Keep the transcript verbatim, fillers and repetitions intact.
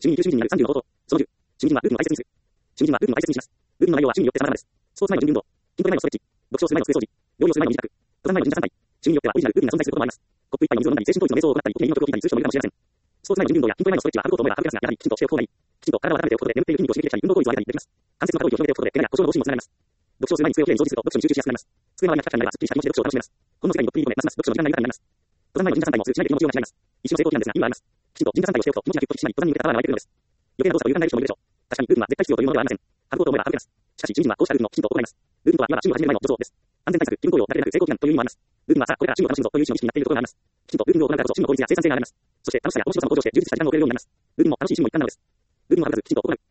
衆議院九州人になるさんじゅうの方法。そのじゅう。衆議院はルールの挨拶にする。衆議院はルールの挨拶にします。ルールの内容は衆によって様々です。スポーツ前の準備運動。筋トレ前のストレッチ。読書する前の机掃除。療養する前の短く。登山前の神社参拝。衆によってはオリジナルルールが存在することもあります。コップ一杯の水を飲んだり、精神統一の瞑想を行ったり、お気に入りの曲を聴いたり、通称のルールかもしれません。スポーツ前の準備運動や筋トレ前のストレッチは省くことを思えば省けますが、やはりきちんとしておく方がいい。きちんと体を温めておくことで眠っている筋肉を刺激できたり、運動効率を上げたりできます。関節の可動域を広げておくことで、怪我や故障の防止にもつながります。読書をする前に机をきれいに掃除すると、読書に集中しやすくなります。机の周りがピカピカになれば、すっきりした気持ちで読書を楽しめます。本の世界にどっぷり込め、ますます読書の時間が豊かになります。登山前の神社参拝もするしないで気持ちを間違います。一種の成功祈願ですが、意味はあります。きちんと神社参拝をしておくと、気持ちがぎゅっと引き締まり、登山に向けたパワーが湧いてくるのです。余計な動作を歪んだり人もいるでしょう。確かに、ルールは絶対必要というものではありません。省こうと思えば省けます。しかし、衆議院はこうしたルールもきちんと行います。ルールとはいわば趣味を始める前の助走です。安全対策、自分行為をなるべく成功祈願という意味もあります。ルールはさあ、これから趣味を楽しむぞという意思の意識になっているところがあります。きちんとルールを行うからこそ、趣味の効率や生産性が上がります。そして、楽しさや面白さも向上して充実した時間の送れるようになります。ルールも楽しい趣味の一環なのです。ルールも破らず、きちんと行う。